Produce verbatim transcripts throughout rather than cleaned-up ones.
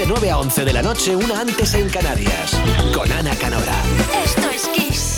De nueve a once de la noche, una antes en Canarias. Con Ana Canora. Esto es Kiss.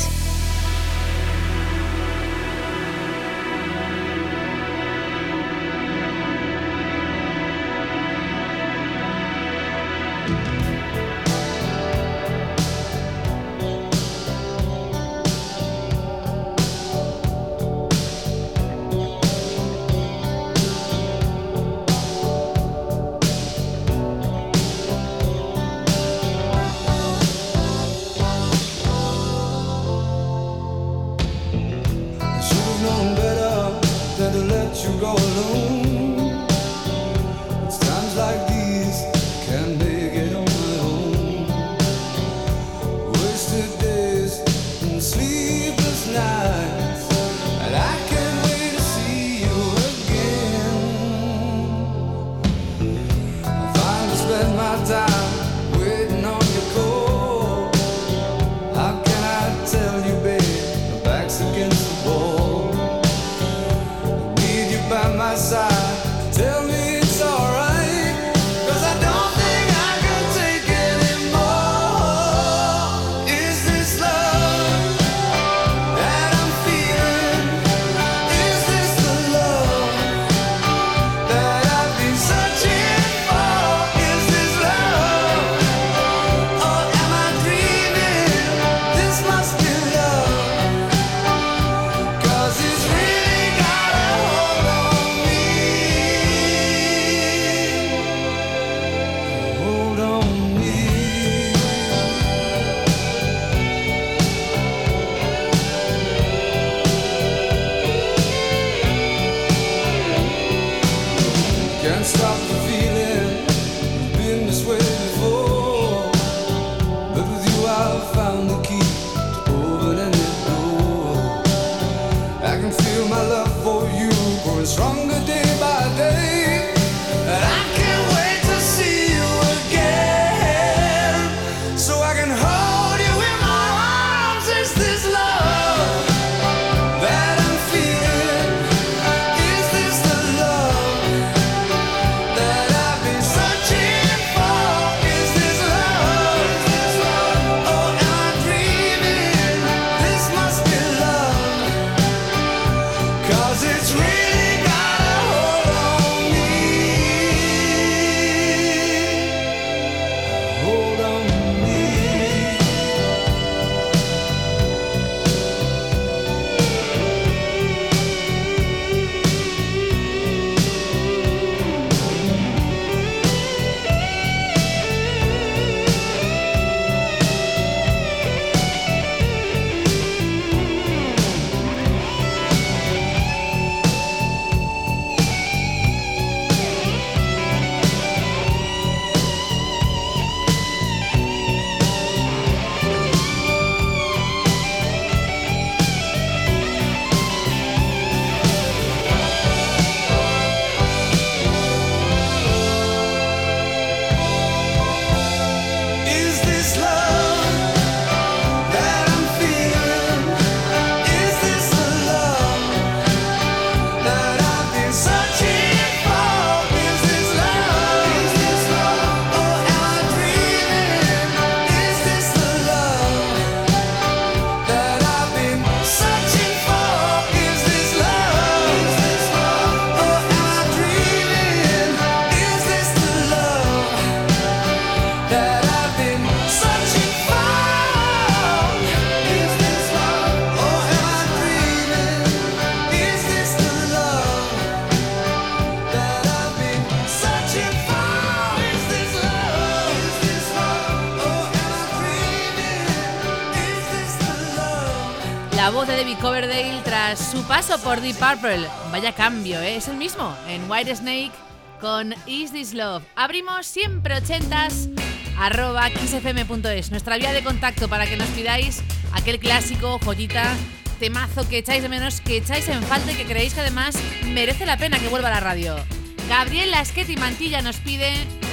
La voz de David Coverdale tras su paso por Deep Purple. Vaya cambio, ¿eh? Es el mismo en Whitesnake con Is This Love. Abrimos siempre ochentas arroba kissfm punto es, nuestra vía de contacto para que nos pidáis aquel clásico, joyita, temazo que echáis de menos, que echáis en falta y que creéis que además merece la pena que vuelva a la radio. Gabriel Lasqueti Mantilla nos pide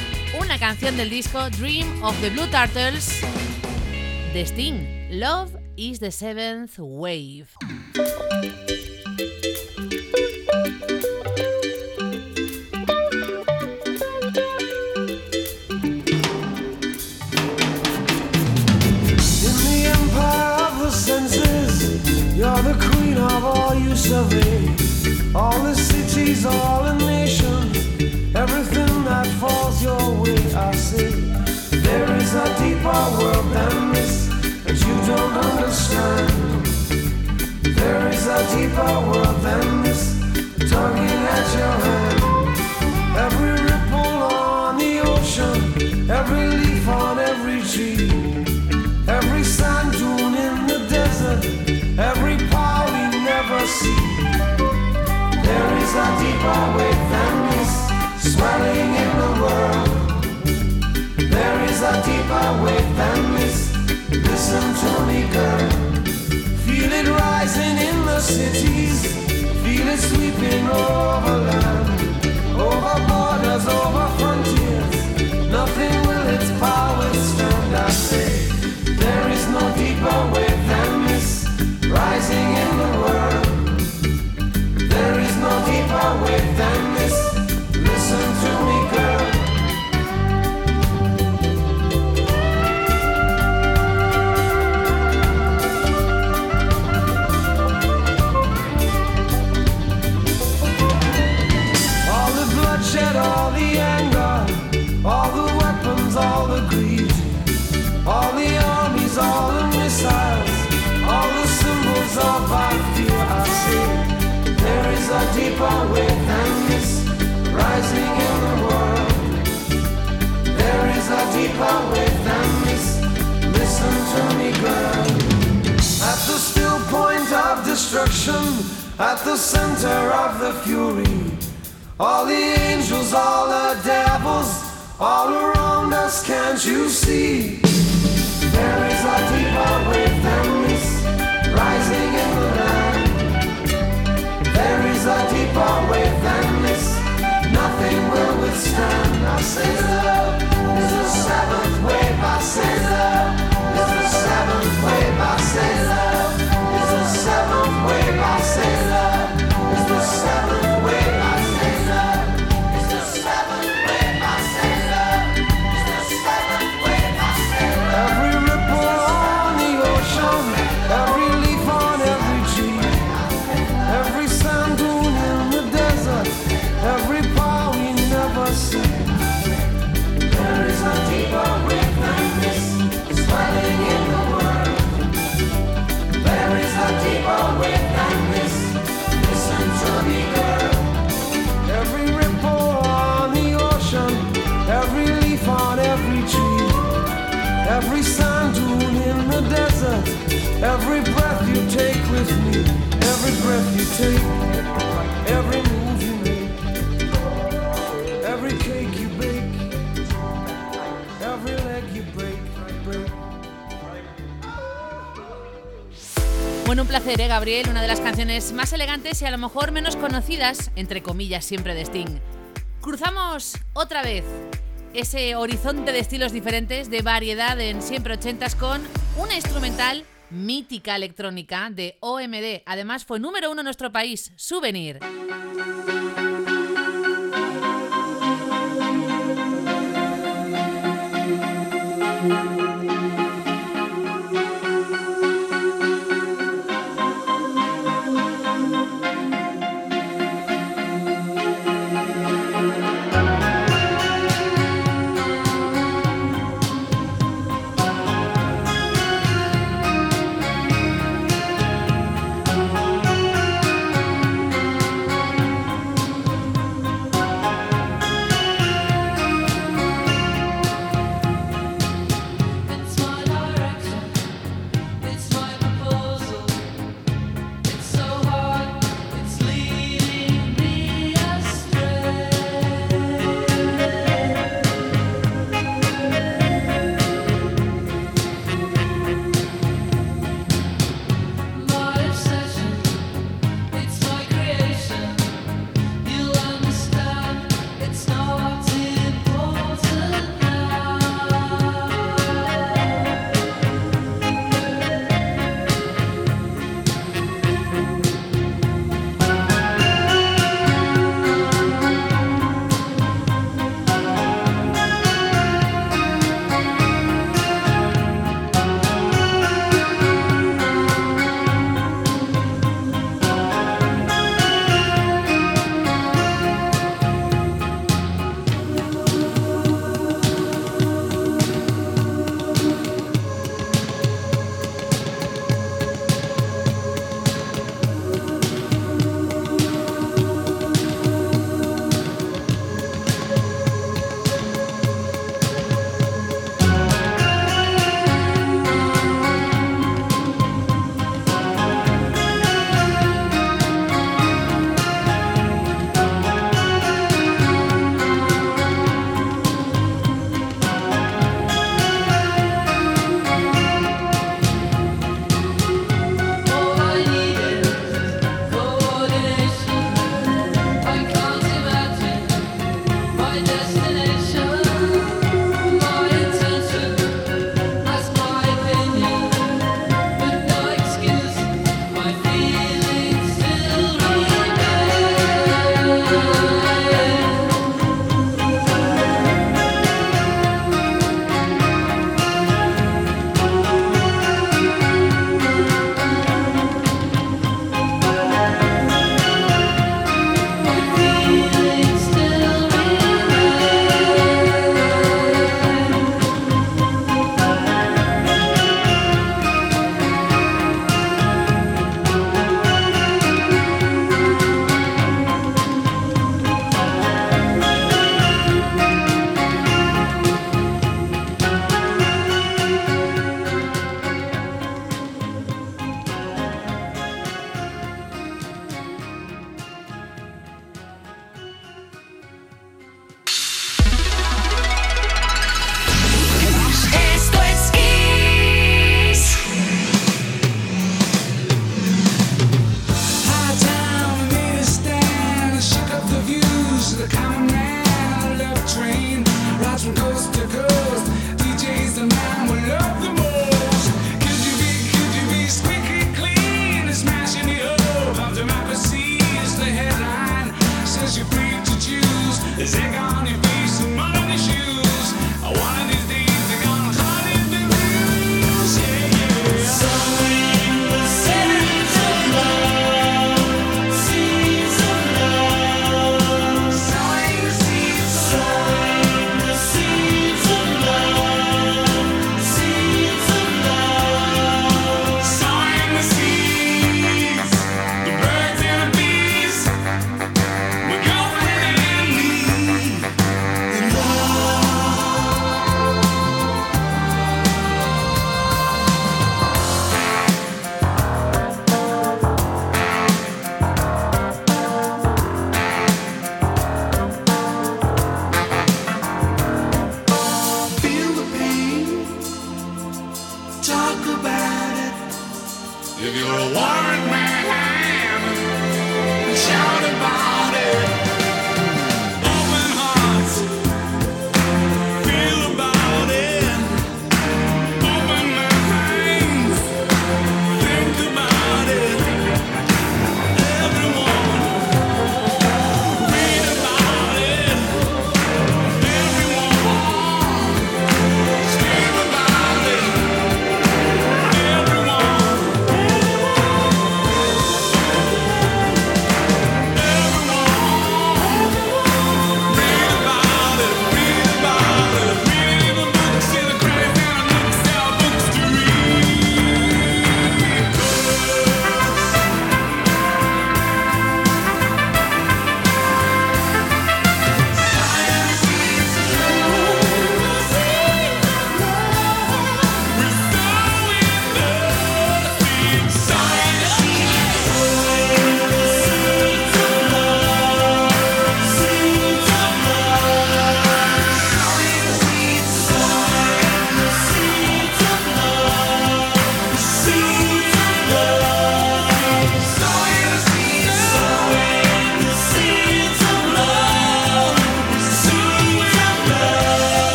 una canción del disco Dream of the Blue Turtles de Sting, Love is the Seventh Wave. all the cities, all the nations, everything that falls your way, I say, there is a deeper world than this that you don't understand. There is a deeper world than this, tugging at your hand. Every ripple on the ocean, every leaf on every tree, every sand dune in the desert, every power we never see. There is a deeper wave than this, swelling in the world. There is a deeper wave than this, listen to me, girl. Feel it rising in the cities, feel it sweeping over land, over borders, over frontiers. Nothing will its power stand, I say. There is no deeper wave than this, rising in the world. There is no deeper wave than this, listen to me, girl. All the anger, all the weapons, all the greed, all the armies, all the missiles, all the symbols of our fear, I say, there is a deeper wave than this, rising in the world. There is a deeper wave than this, listen to me, girl. At the still point of destruction, at the center of the fury, all the angels, all the devils, all around us, can't you see? There is a deeper wave than this, rising in the land. There is a deeper wave than this, nothing will withstand. I say love is the seventh wave, I say love is the seventh wave, I say love is the seventh wave, I say love is the seventh wave, I say. Every sand dune in the desert, every breath you take with me, every breath you take, every move you make, every cake you bake, every leg you break, break. Bueno, un placer, ¿eh, Gabriel? Una de las canciones más elegantes y a lo mejor menos conocidas, entre comillas, siempre de Sting. Cruzamos otra vez ese horizonte de estilos diferentes, de variedad en Siempre Ochentas, con una instrumental mítica electrónica de O M D. Además fue número uno en nuestro país, Souvenir.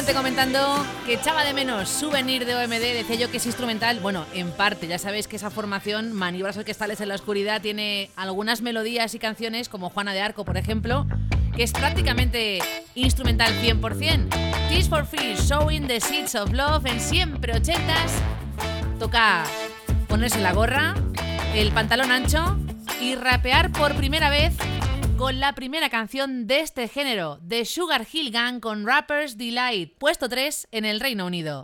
gente comentando que echaba de menos Souvenir de O M D. Decía yo que es instrumental. Bueno, en parte, ya sabéis que esa formación, Maniobras Orquestales en la Oscuridad, tiene algunas melodías y canciones, como Juana de Arco, por ejemplo, que es prácticamente instrumental cien por ciento. Tears for Fears, Showing the Seeds of Love en siempre ochentas. Toca ponerse la gorra, el pantalón ancho y rapear por primera vez con la primera canción de este género, The Sugar Hill Gang con Rapper's Delight, puesto tres en el Reino Unido.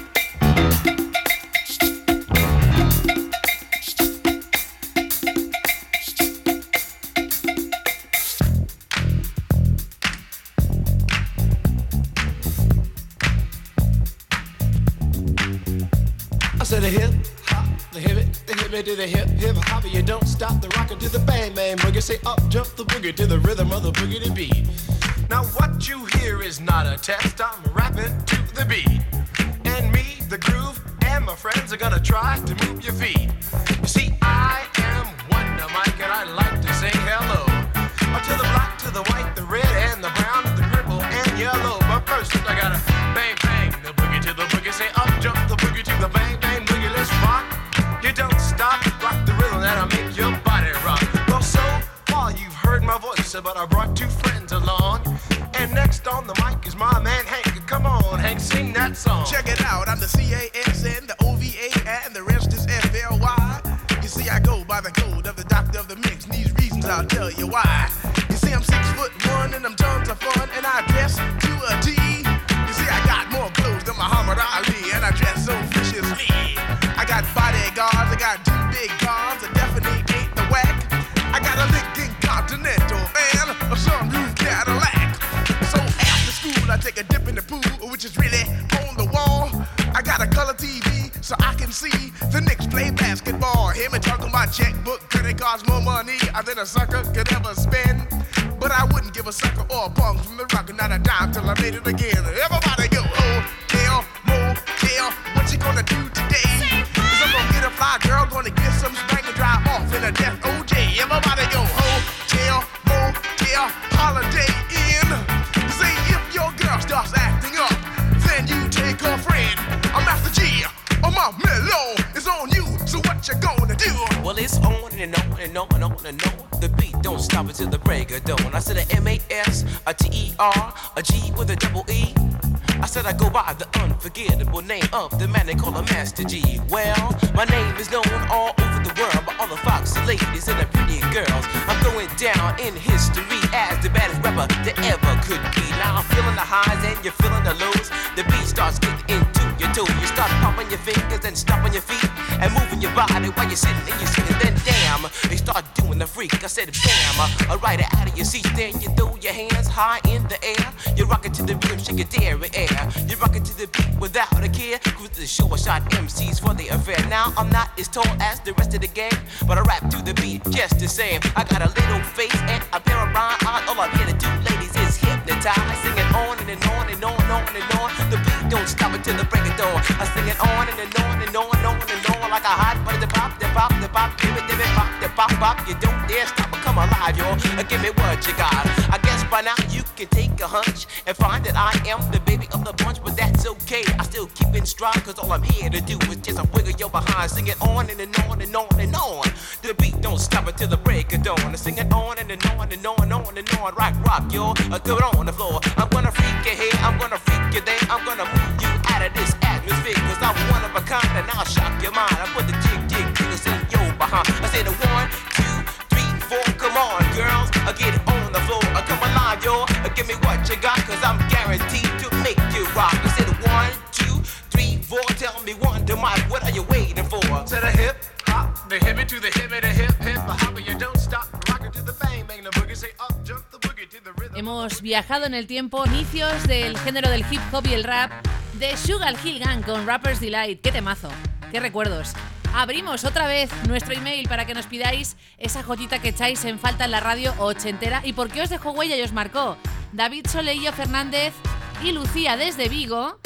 I said a hip hop, the hip it, the hip it to the hip hip hop. You don't stop the rockin' to the bang bang boogie. Say up jump the boogie to the rhythm of the boogie to beat. Now what you hear is not a test. I'm rapping to the beat, and me, the groove, and my friends are gonna try to move your feet. You see, I am Wonder Mike, and I like to say hello to the black, to the white, the red, and the brown, the purple, and yellow. But first I gotta bang bang the boogie to the boogie. Say up jump the boogie to the bang bang boogie. Let's rock. You don't stop, rock the rhythm that'll make your body rock. Well, so far you've heard my voice, but I brought two friends along. And next on the mic is my man Hank. Come on, Hank, sing that song. Check it out, I'm the C A S N, the O V A, and the rest is F L Y. You see, I go by the code of the doctor of the mix, and these reasons I'll tell you why. You see, I'm six foot one, and I'm tons of fun, and I dress to a T. You see, I got more clothes than Muhammad Ali, and I dress so viciously. I got bodyguards, I got two big cars, I definitely ain't the whack. I got a Lincoln Continental and a sunroof Cadillac. So after school I take a dip in the pool, which is really on the wall. I got a color T V so I can see the Knicks play basketball. Hear me talking about checkbook, cause it costs more money than a sucker could ever spend. But I wouldn't give a sucker or a punk from the rock, not a dime till I made it again. Everybody go, hotel, motel, what you gonna do today? Cause I'm gonna get a fly girl, gonna get some spank and drive off in a death O J. Everybody go, hotel, motel, holiday inn. Say if your girl starts acting up, then you take her friend. I'm Master G, oh my mellow is on you, so what you gonna do? Well, it's on and on and on and on and on. The beat don't stop until the break of dawn. I said a M A S, a T E R, a G with a double E. I said I go by the unforgettable name of the man they call a Master G. Well, my name is known all over the world by all the foxy ladies and the pretty girls. I'm going down in history as the baddest rapper that ever could be. Now I'm feeling the highs and you're feeling the lows. The beat starts getting into your toe. You start popping your fingers and stomping your feet and moving your body while you're sitting and you're sitting. Then damn, they start doing the freak. I said bam, I ride it out of your seat. Then you throw your hands high in the air. You rock it to the rhythm, shake your dairy air. You rock it to the beat without a care. Cruise the show, I shot M Cs for the affair. Now I'm not as tall as the rest of the gang, but I rap to the beat just the same. I got a little face and a pair of rhyme eyes. All I'm here to do, ladies, is hypnotize. Singing on and, and on and on and on and on. The beat don't stop until the break of dawn. I sing it on and, and on and on and on and on like a hot butter. The pop, the pop, the pop, give it, give it, pop, the pop, pop. You don't dare stop or come alive, y'all. Give me what you got. I guess by now you can take a hunch and find that I am the baby of the bunch, but that's okay. I still keep in stride, cause all I'm here to do is just a wiggle your behind. Sing it on and, and on and on and on. The beat don't stop until the break of dawn. I sing it on and, and on and on and on and on. Rock, rock, y'all. Uh, do it on the floor. I'm gonna freak you here, I'm gonna freak you there. I'm gonna move you out of this atmosphere, cause I'm one of a kind and I'll shock your mind. I put the jig, jig, jiggles in your behind. I say the one, two, three, four. Come on, girls, I get it on the floor. I come alive, y'all. Give me what you got, cause I'm guaranteed to make you rock. I said one, two, three, four. Tell me one, to Mike, what are you waiting for? To the hip hop, the hip it to the hip it, the hip hip hop, you don't stop, rock it to the bang bang, the boogie say up, jump the boogie to the rhythm. Hemos viajado en el tiempo, inicios del género del hip hop y el rap, de Sugar Hill Gang con Rapper's Delight. ¡Qué temazo! ¡Qué recuerdos! Abrimos otra vez nuestro email para que nos pidáis esa joyita que echáis en falta en la radio ochentera. ¿Y por qué os dejó huella y os marcó? David Soleillo Fernández y Lucía desde Vigo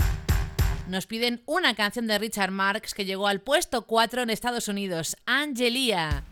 nos piden una canción de Richard Marx que llegó al puesto cuatro en Estados Unidos, Angelia.